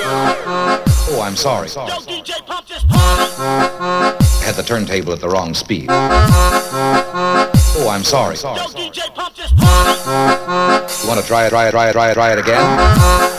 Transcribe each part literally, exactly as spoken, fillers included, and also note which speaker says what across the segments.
Speaker 1: Oh, I'm sorry.
Speaker 2: Yo, D J, pump this party.
Speaker 1: I had the turntable at the wrong speed. Oh, I'm sorry.
Speaker 2: Yo, D J, pump this party.
Speaker 1: You want to try it, try it, try it, try it, try it again?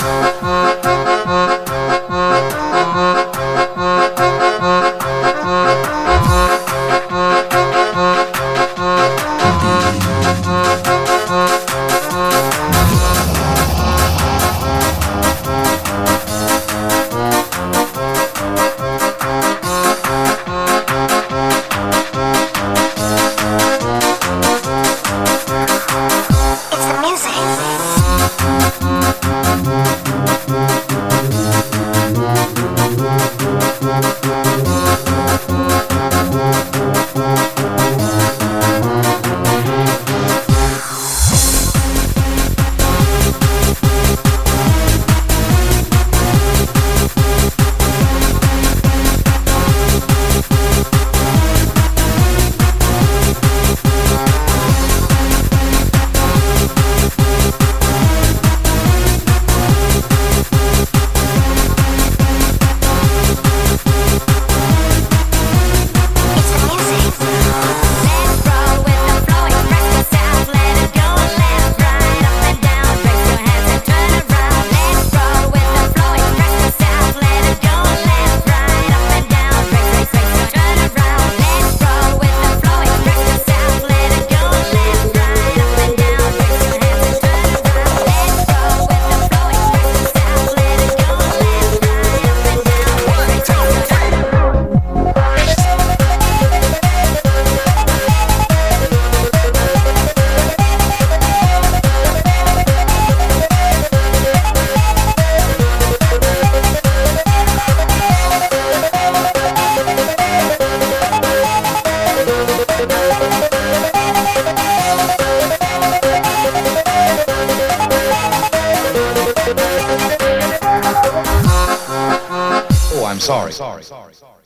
Speaker 1: Sorry. Sorry. Sorry. Sorry.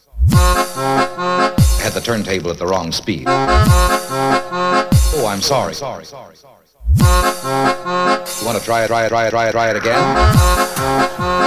Speaker 1: I had the turntable at the wrong speed. Oh, I'm sorry. Sorry. Sorry. Sorry. You want to try it, try it, try it, try it, try it again?